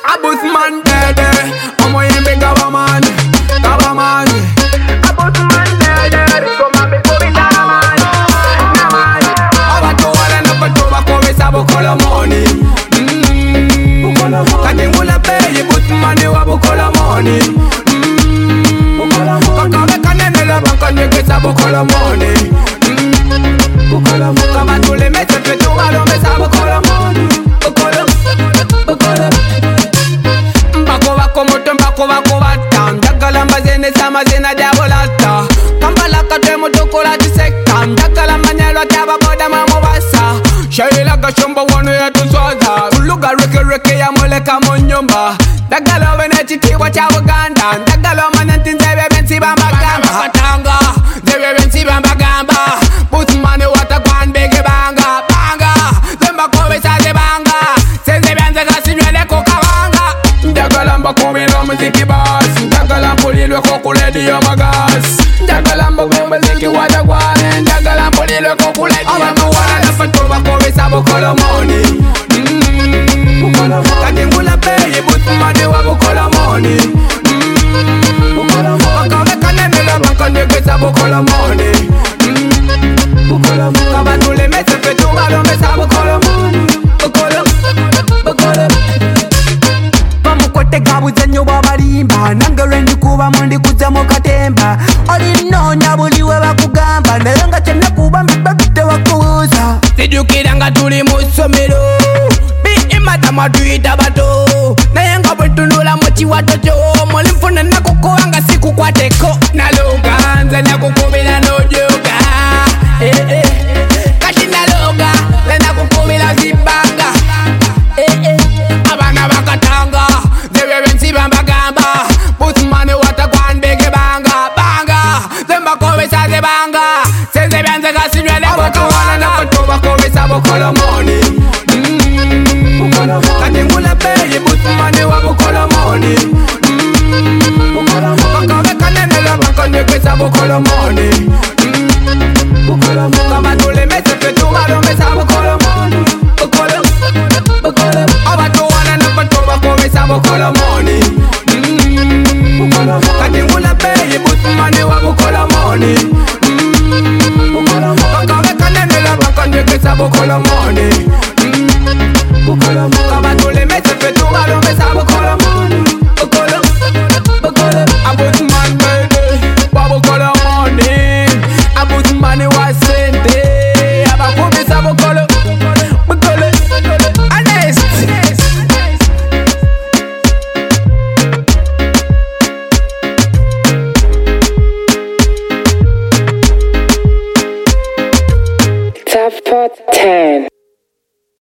A bus man dead. I'm going to be government. Government. A bus man dead. Come on, be going government. Over to all and up to back over sabo kola money. Katingula pay bus man you abo kola money. Kakawe kanenela banka nyeke sabo kola money. Kama tule mese petu walo me sabo kola money. Mbako bako bata Ndakala mbazene sama zena diabolata Kampala katwe mutukola disekta Ndakala manyelo tiaba boda mamo basa Shaila kashomba wano ya tuswaza Uluga reke ya moleka monyomba Ndakala wene chitiwa cha Uganda Ndakala mananti nzebe bensi bamba gamba Katanga nzebe bensi bamba gamba Putumane watakwan bege banga Banga Zemba kowe saze banga Senze benze kasinywele kukawanga Ndakala mbakumino mziki bas Ndakala mpulilwe kukuledi ya magas Ndakala mbakumiziki wadagwane Ndakala mpulilwe kukuledi ya magas Abamuwana nafatuba kowe sabo kola money Katingula peye butumane wabo kola money Wakawe kanemela bakanyeke sabo kola money Kabatule mese fetu balome sabo kola money Bamukote gabuze nyo babalimba Nangere ndikuba mundi kuza mukatemba Olinonya buliwe bakugamba Nayenga chena kuba mbibabite wakuza Sijukiranga tuli musomero Biimata matuita bato Nayenga bwetunula mochi watocho Molimfuna nakukuanga siku kwa teko Naloga nzanya kukubila nojoga Kashi naloga Lena kukubila zibanga Abana bakatanga Zewe bensi bamba gamba Putumane watakwan bege banga Banga Zemba kowe saze banga Senze benze kasinywele kukawana na kutuba kowe sabo kola money Katingula peye putumane wabo kola money Kakawe kanenela bakanyeke sabo kola money Kama tule mese fetu balome sabo kola money Abatuwana nafatuba kowe sabo kola money Katingula peye putumane wabo kola money Kakawe kanenela bakanyeke sabo kola money Kama tule mese fetu balome sabo kola money Abusman baby Wabo kola money Abusman wasente Abakubi sabo kola Honest Top 10